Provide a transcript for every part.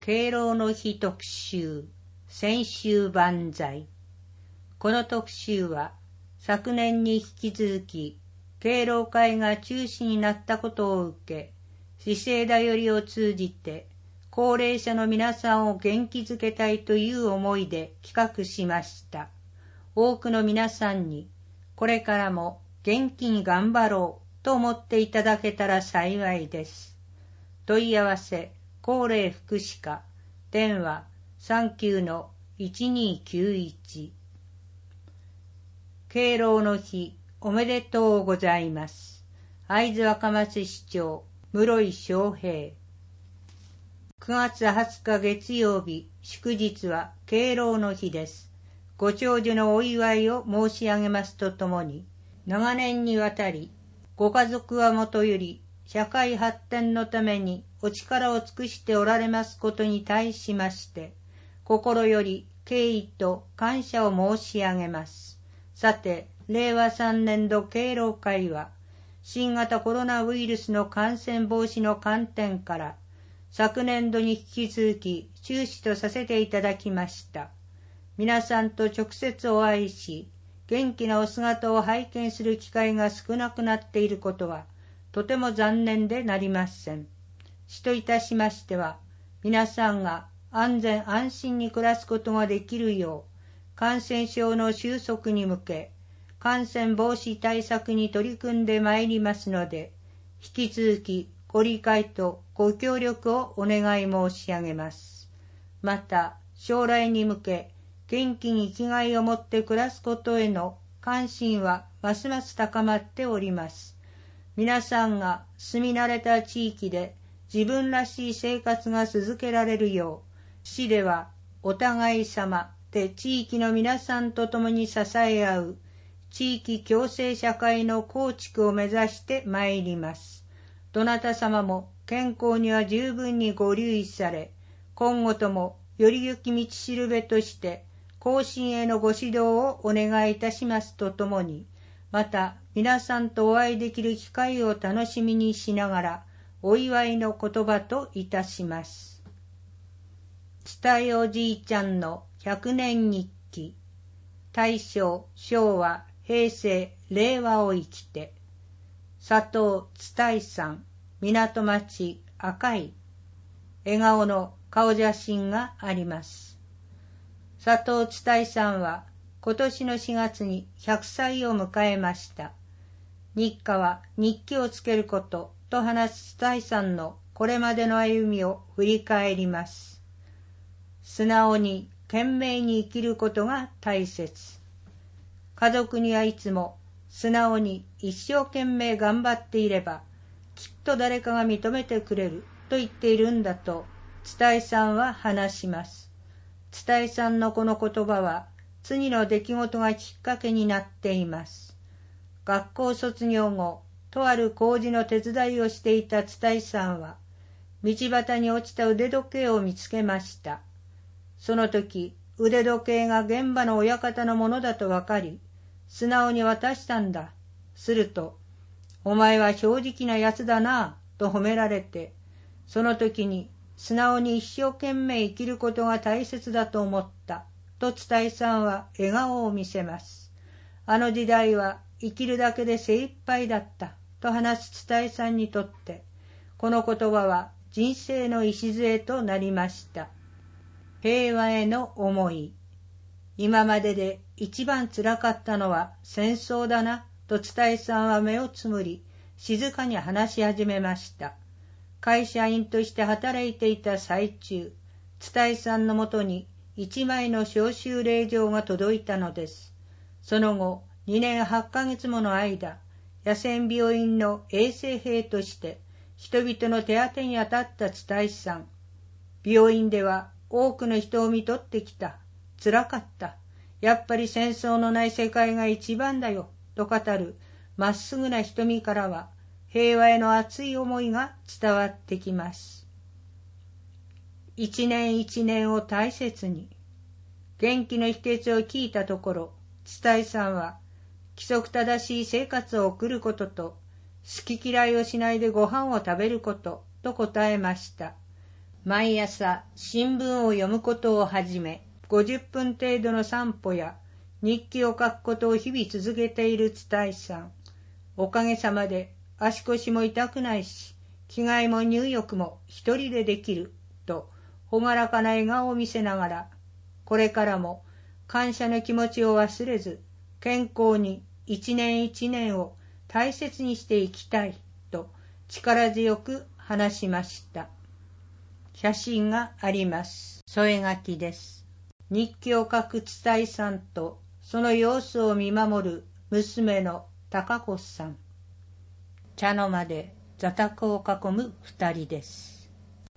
敬老の日特集、千秋万歳。この特集は、昨年に引き続き、敬老会が中止になったことを受け、市政だよりを通じて、高齢者の皆さんを元気づけたいという思いで企画しました。多くの皆さんに、これからも元気に頑張ろうと思っていただけたら幸いです。問い合わせ、高齢福祉課、電話 39-1291。敬老の日おめでとうございます。会津若松市長室井翔平。9月20日月曜日、祝日は敬老の日です。ご長寿のお祝いを申し上げますとともに、長年にわたり、ご家族はもとより社会発展のためにお力を尽くしておられますことに対しまして、心より敬意と感謝を申し上げます。さて、令和3年度敬老会は、新型コロナウイルスの感染防止の観点から、昨年度に引き続き中止とさせていただきました。皆さんと直接お会いし、元気なお姿を拝見する機会が少なくなっていることは、とても残念でなりません。市といたしましては、皆さんが安全安心に暮らすことができるよう、感染症の収束に向け、感染防止対策に取り組んでまいりますので、引き続きご理解とご協力をお願い申し上げます。また、将来に向け、元気に生きがいを持って暮らすことへの関心はますます高まっております。皆さんが住み慣れた地域で自分らしい生活が続けられるよう、市ではお互い様で地域の皆さんと共に支え合う地域共生社会の構築を目指してまいります。どなた様も健康には十分にご留意され、今後ともより良き道しるべとして後進へのご指導をお願いいたしますとともに、また皆さんとお会いできる機会を楽しみにしながらお祝いの言葉といたします。伝えおじいちゃんの100年日記。大正、昭和、平成、令和を生きて。佐藤伝さん、港町赤い。笑顔の顔写真があります。佐藤伝さんは今年の4月に100歳を迎えました。日課は日記をつけることと話す伝さんのこれまでの歩みを振り返ります。素直に懸命に生きることが大切。家族にはいつも素直に一生懸命頑張っていればきっと誰かが認めてくれると言っているんだと伝さんは話します。伝さんのこの言葉は次の出来事がきっかけになっています。学校卒業後、とある工事の手伝いをしていた伝さんは、道端に落ちた腕時計を見つけました。その時、腕時計が現場の親方のものだと分かり、素直に渡したんだ。すると、お前は正直なやつだな、と褒められて、その時に素直に一生懸命生きることが大切だと思った、と伝さんは笑顔を見せます。あの時代は生きるだけで精一杯だった、と話す伝さんにとって、この言葉は人生の礎となりました。平和への思い。今までで一番つらかったのは戦争だな、と伝さんは目をつむり、静かに話し始めました。会社員として働いていた最中、伝さんのもとに一枚の召集令状が届いたのです。その後、2年8ヶ月もの間、野戦病院の衛生兵として人々の手当てに当たった伝さん。病院では多くの人を見とってきた。辛かった。やっぱり戦争のない世界が一番だよ、と語るまっすぐな瞳からは平和への熱い思いが伝わってきます。一年一年を大切に。元気の秘訣を聞いたところ、伝さんは規則正しい生活を送ることと、好き嫌いをしないでご飯を食べることと答えました。 毎朝新聞を読むことをはじめ、50分程度の散歩や日記を書くことを日々続けている伝さん。おかげさまで足腰も痛くないし、着替えも入浴も一人でできると朗らかな笑顔を見せながら、これからも感謝の気持ちを忘れず、健康に一年一年を大切にしていきたいと力強く話しました。写真があります。添え書きです。日記を書く伝さんとその様子を見守る娘の高子さん。茶の間で座卓を囲む二人です。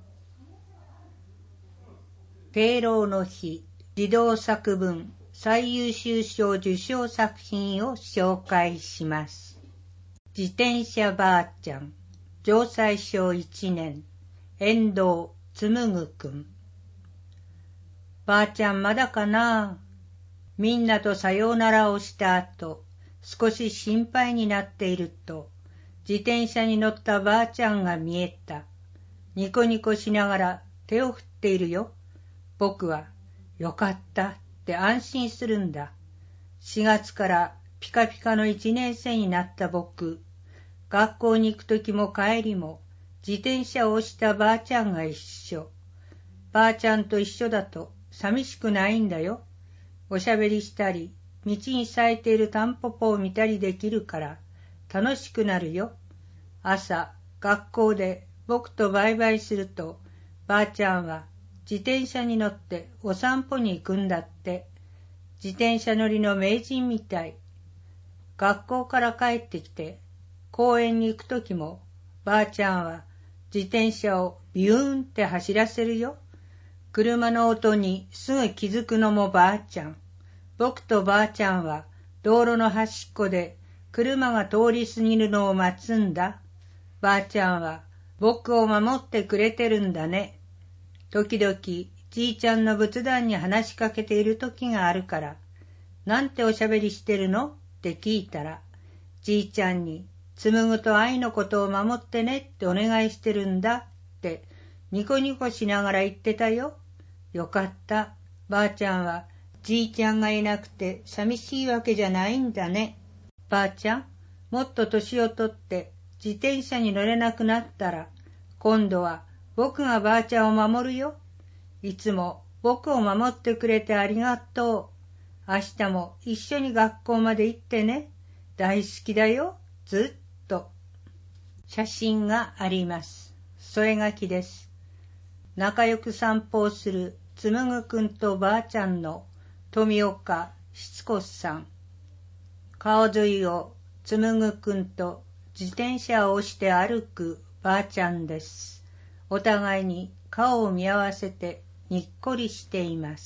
敬老の日、児童作文最優秀賞受賞作品を紹介します。自転車ばあちゃん、城西小1年、遠藤紡くん。ばあちゃんまだかな。みんなとさようならをした後、少し心配になっていると、自転車に乗ったばあちゃんが見えた。ニコニコしながら手を振っているよ。僕は、よかったって安心するんだ。4月からピカピカの1年生になった僕。学校に行くときも帰りも、自転車を押したばあちゃんが一緒。ばあちゃんと一緒だと寂しくないんだよ。おしゃべりしたり、道に咲いているタンポポを見たりできるから楽しくなるよ。朝、学校で僕とバイバイすると、ばあちゃんは自転車に乗ってお散歩に行くんだって。自転車乗りの名人みたい。学校から帰ってきて公園に行くときも、ばあちゃんは自転車をビューンって走らせるよ。車の音にすぐ気づくのもばあちゃん。僕とばあちゃんは道路の端っこで車が通り過ぎるのを待つんだ。ばあちゃんは僕を守ってくれてるんだね。時々じいちゃんの仏壇に話しかけている時があるから、なんておしゃべりしてるのって聞いたら、じいちゃんに紡と愛のことを守ってねってお願いしてるんだってニコニコしながら言ってたよ。よかった。ばあちゃんはじいちゃんがいなくて寂しいわけじゃないんだね。ばあちゃん、もっと年を取って自転車に乗れなくなったら、今度は僕がばあちゃんを守るよ。いつも僕を守ってくれてありがとう。明日も一緒に学校まで行ってね。大好きだよ。ずっと。写真があります。添え書きです。仲良く散歩をする紡くんとばあちゃんの富岡七子さん。川沿いを紡くんと自転車を押して歩くばあちゃんです。お互いに顔を見合わせてにっこりしています。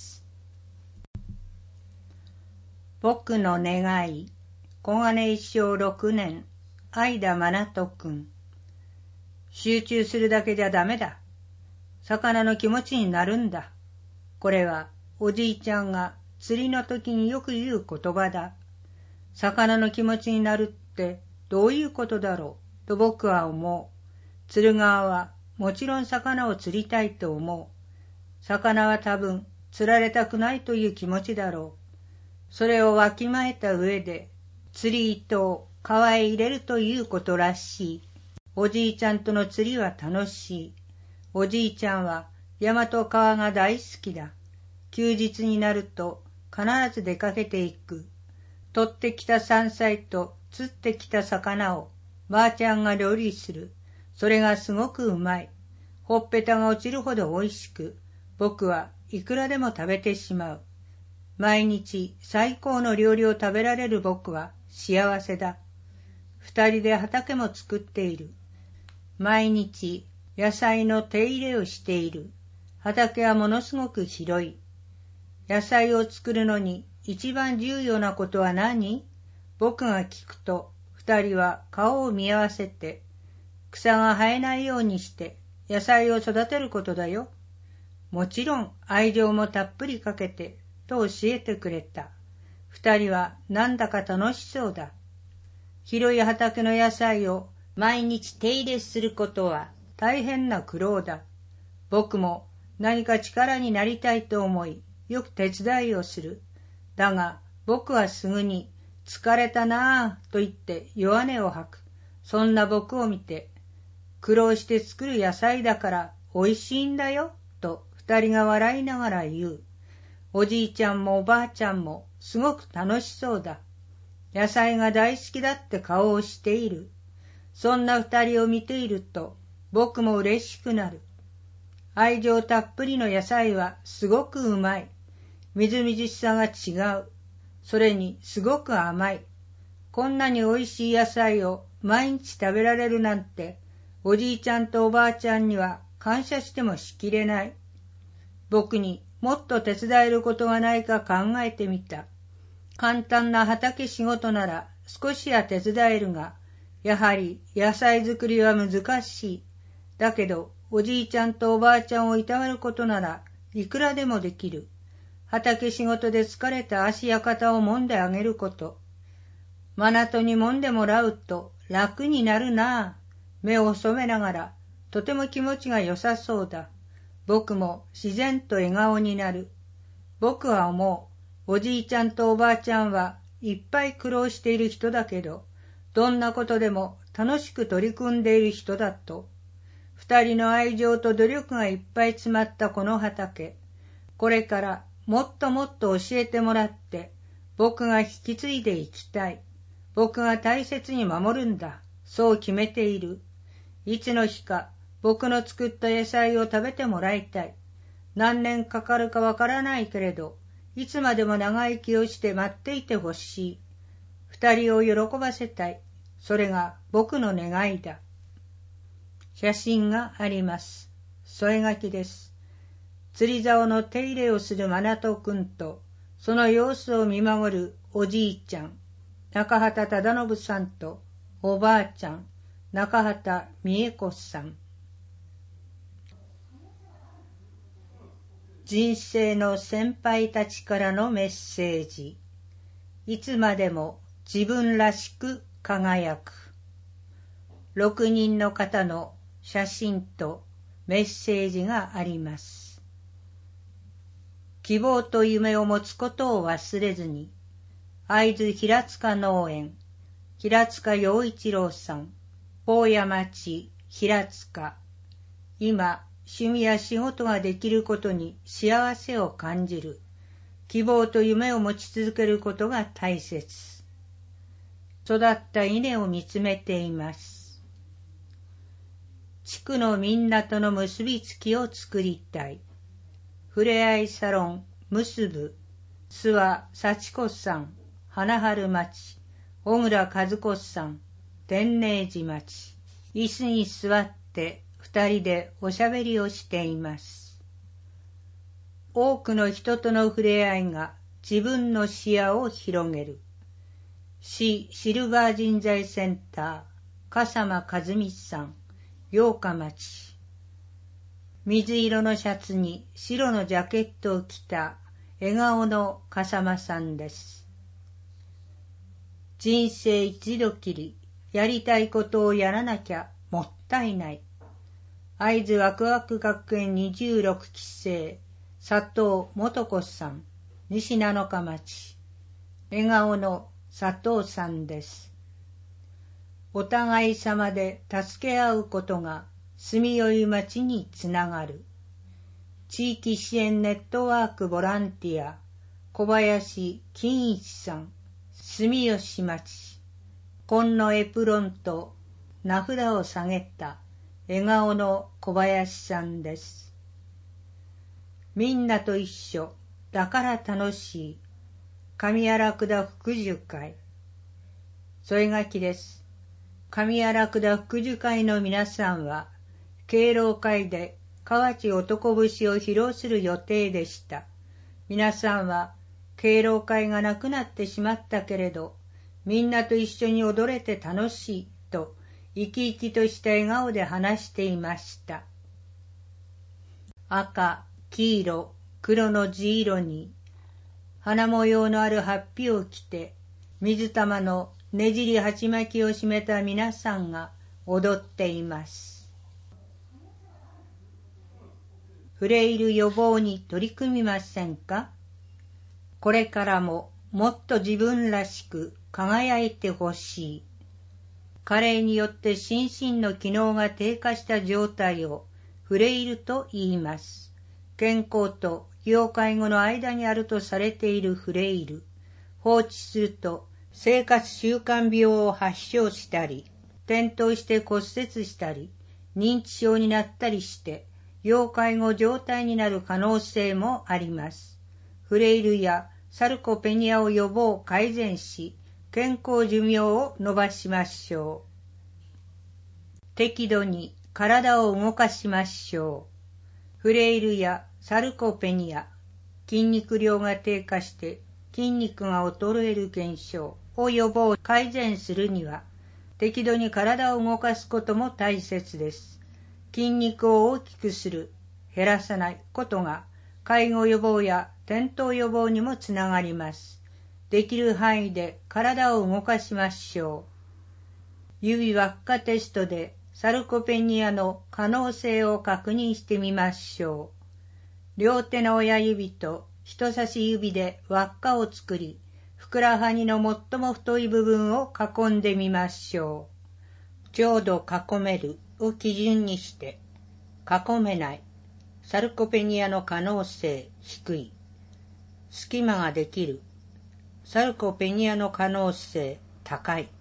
僕の願い、小金井小6年、相田真人くん。集中するだけじゃダメだ。魚の気持ちになるんだ。これはおじいちゃんが釣りの時によく言う言葉だ。魚の気持ちになるってどういうことだろうと僕は思う。釣る側はもちろん魚を釣りたいと思う。魚は多分釣られたくないという気持ちだろう。それをわきまえた上で釣り糸を川へ入れるということらしい。おじいちゃんとの釣りは楽しい。おじいちゃんは山と川が大好きだ。休日になると必ず出かけていく。取ってきた山菜と釣ってきた魚をばあちゃんが料理する。それがすごくうまい。ほっぺたが落ちるほど美味しく、僕はいくらでも食べてしまう。毎日最高の料理を食べられる僕は幸せだ。二人で畑も作っている。毎日野菜の手入れをしている。畑はものすごく広い。野菜を作るのに一番重要なことは何？僕が聞くと、二人は顔を見合わせて、草が生えないようにして野菜を育てることだよ。もちろん愛情もたっぷりかけてと教えてくれた。二人はなんだか楽しそうだ。広い畑の野菜を毎日手入れすることは大変な苦労だ。 僕も何か力になりたいと思い、よく手伝いをする。だが僕はすぐに疲れたなぁと言って弱音を吐く。そんな僕を見て、苦労して作る野菜だからおいしいんだよと二人が笑いながら言う。おじいちゃんもおばあちゃんもすごく楽しそうだ。野菜が大好きだって顔をしている。そんな二人を見ていると僕も嬉しくなる。愛情たっぷりの野菜はすごくうまい。みずみずしさが違う。それにすごく甘い。こんなにおいしい野菜を毎日食べられるなんて、おじいちゃんとおばあちゃんには感謝してもしきれない。僕にもっと手伝えることがないか考えてみた。簡単な畑仕事なら少しは手伝えるが、やはり野菜作りは難しい。だけど、おじいちゃんとおばあちゃんをいたわることならいくらでもできる。畑仕事で疲れた足や肩を揉んであげること。マナトに揉んでもらうと楽になるなぁ。目を細めながら、とても気持ちが良さそうだ。僕も自然と笑顔になる。僕は思う。おじいちゃんとおばあちゃんはいっぱい苦労している人だけど、どんなことでも楽しく取り組んでいる人だと。二人の愛情と努力がいっぱい詰まったこの畑。これからもっともっと教えてもらって、僕が引き継いでいきたい。僕が大切に守るんだ。そう決めている。いつの日か僕の作った野菜を食べてもらいたい。何年かかるかわからないけれど、いつまでも長生きをして待っていてほしい。二人を喜ばせたい。それが僕の願いだ。写真があります。添え書きです。釣り竿の手入れをするマナト君と、その様子を見守るおじいちゃん、中畑忠信さんとおばあちゃん、中畑美恵子さん。人生の先輩たちからのメッセージ。いつまでも自分らしく輝く。6人の方の写真とメッセージがあります。希望と夢を持つことを忘れずに、会津平塚農園、平塚陽一郎さん、宝谷町平塚。今、趣味や仕事ができることに幸せを感じる。希望と夢を持ち続けることが大切。育った稲を見つめています。地区のみんなとの結びつきを作りたい。ふれあいサロン結ぶ、諏訪幸子さん、花春町、小倉和子さん、天寧寺町。椅子に座って二人でおしゃべりをしています。多くの人との触れ合いが自分の視野を広げる。市シルバー人材センター、笠間和美さん、八日町。水色のシャツに白のジャケットを着た笑顔の笠間さんです。人生一度きり、やりたいことをやらなきゃもったいない。会津ワクワク学園26期生、佐藤元子さん、西七日町。笑顔の佐藤さんです。お互い様で助け合うことが住みよい町につながる。地域支援ネットワークボランティア、小林金一さん、住吉町。紺のエプロンと名札を下げた笑顔の小林さんです。みんなと一緒だから楽しい。上荒倉福寿会。添え書きです。上荒倉福寿会の皆さんは、敬老会で河内男節を披露する予定でした。皆さんは、敬老会がなくなってしまったけれど、みんなと一緒に踊れて楽しいと、生き生きとした笑顔で話していました。赤、黄色、黒の地色に、花模様のある法被を着て、水玉のねじり鉢巻きを締めた皆さんが踊っています。 フレイル予防に取り組みませんか？これからももっと自分らしく輝いてほしい。加齢によって心身の機能が低下した状態をフレイルと言います。健康と要介護の間にあるとされているフレイル。放置すると生活習慣病を発症したり、転倒して骨折したり、認知症になったりして、要介護状態になる可能性もあります。フレイルやサルコペニアを予防改善し、健康寿命を延ばしましょう。適度に体を動かしましょう。フレイルやサルコペニア、筋肉量が低下して筋肉が衰える現象を予防改善するには、適度に体を動かすことも大切です。筋肉を大きくする、減らさないことが介護予防や転倒予防にもつながります。できる範囲で体を動かしましょう。指輪っかテストでサルコペニアの可能性を確認してみましょう。両手の親指と人差し指で輪っかを作り、ふくらはぎの最も太い部分を囲んでみましょう。ちょうど囲めるを基準にして、囲めない、サルコペニアの可能性低い、隙間ができる、サルコペニアの可能性高い。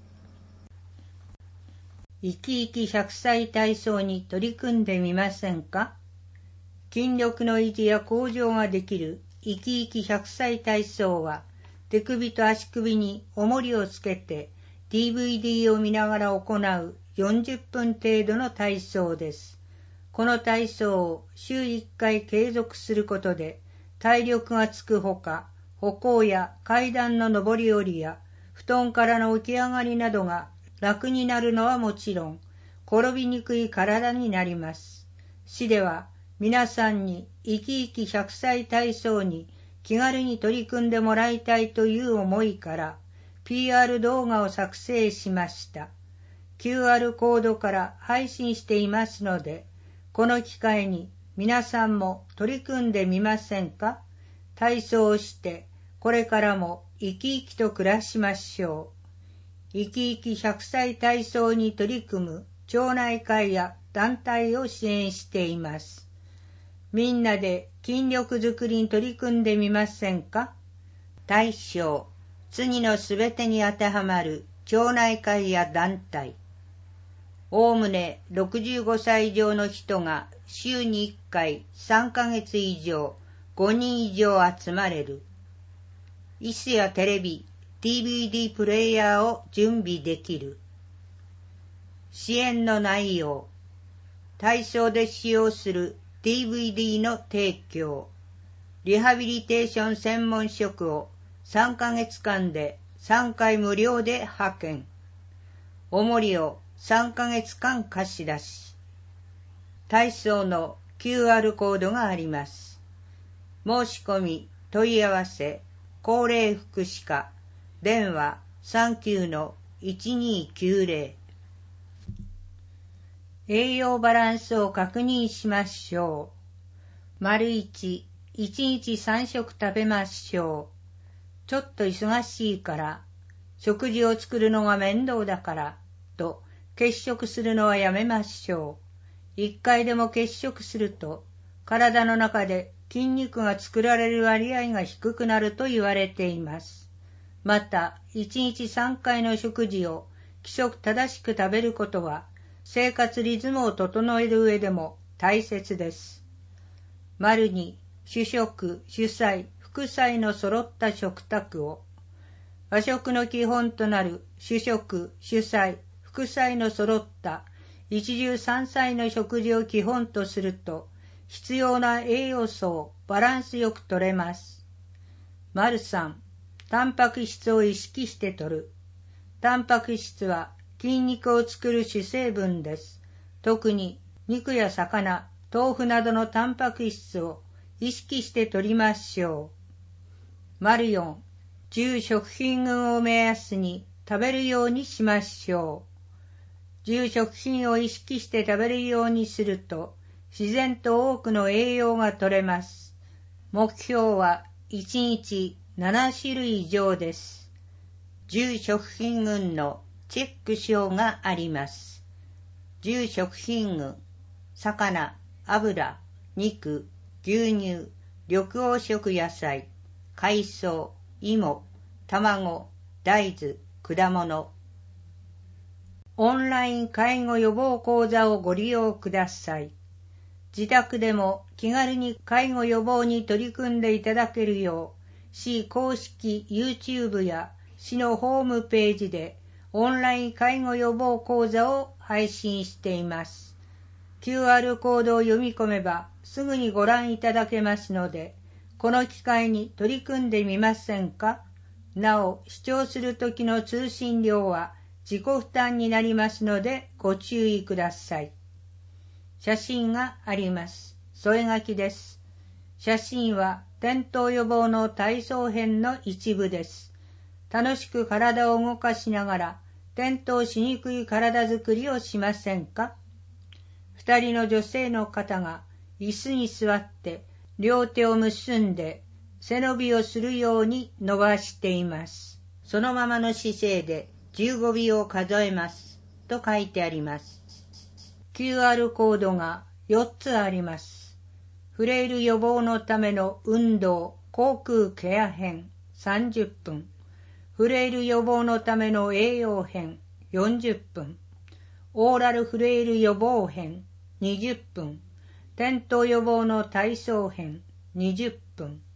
生き生き100歳体操に取り組んでみませんか？筋力の維持や向上ができる生き生き100歳体操は、手首と足首に重りをつけて DVD を見ながら行う40分程度の体操です。この体操を週1回継続することで体力がつくほか、歩行や階段の上り下りや布団からの起き上がりなどが楽になるのはもちろん、転びにくい体になります。市では皆さんに生き生き100歳体操に気軽に取り組んでもらいたいという思いから PR 動画を作成しました。QR コードから配信していますので、この機会に皆さんも取り組んでみませんか？体操をしてこれからも生き生きと暮らしましょう。生き生き100歳体操に取り組む町内会や団体を支援しています。みんなで筋力づくりに取り組んでみませんか？対象、次のすべてに当てはまる町内会や団体。おおむね65歳以上の人が週に1回3ヶ月以上5人以上集まれる。椅子やテレビ、DVD プレイヤーを準備できる。支援の内容、体操で使用する DVD の提供、リハビリテーション専門職を3ヶ月間で3回無料で派遣、重りを3ヶ月間貸し出し、体操の QR コードがあります。申し込み、問い合わせ、高齢福祉課、電話 39-1290。栄養バランスを確認しましょう。1、1日3食食べましょう。ちょっと忙しいから、食事を作るのが面倒だから、と欠食するのはやめましょう。1回でも欠食すると、体の中で筋肉が作られる割合が低くなると言われています。また、1日3回の食事を規則正しく食べることは、生活リズムを整える上でも大切です。2、主食、主菜、副菜の揃った食卓を。和食の基本となる主食、主菜、副菜の揃った一汁三菜の食事を基本とすると、必要な栄養素をバランスよく取れます。3、タンパク質を意識して摂る。タンパク質は筋肉を作る主成分です。特に肉や魚、豆腐などのタンパク質を意識して摂りましょう。4、10食品群を目安に食べるようにしましょう。10食品を意識して食べるようにすると、 自然と多くの栄養が取れます。目標は1日7種類以上です。10食品群のチェック表があります。10食品群、魚、油、肉、牛乳、緑黄色野菜、海藻、芋、卵、大豆、果物。オンライン介護予防講座をご利用ください。自宅でも気軽に介護予防に取り組んでいただけるよう、市公式 YouTube や市のホームページでオンライン介護予防講座を配信しています。QR コードを読み込めばすぐにご覧いただけますので、この機会に取り組んでみませんか？なお、視聴するときの通信料は自己負担になりますのでご注意ください。写真があります。添え書きです。写真は転倒予防の体操編の一部です。楽しく体を動かしながら転倒しにくい体づくりをしませんか？2人の女性の方が椅子に座って両手を結んで背伸びをするように伸ばしています。そのままの姿勢で15秒を数えますと書いてあります。QR コードが4つあります。フレイル予防のための運動、口腔ケア編30分。フレイル予防のための栄養編40分。オーラルフレイル予防編20分。転倒予防の体操編20分。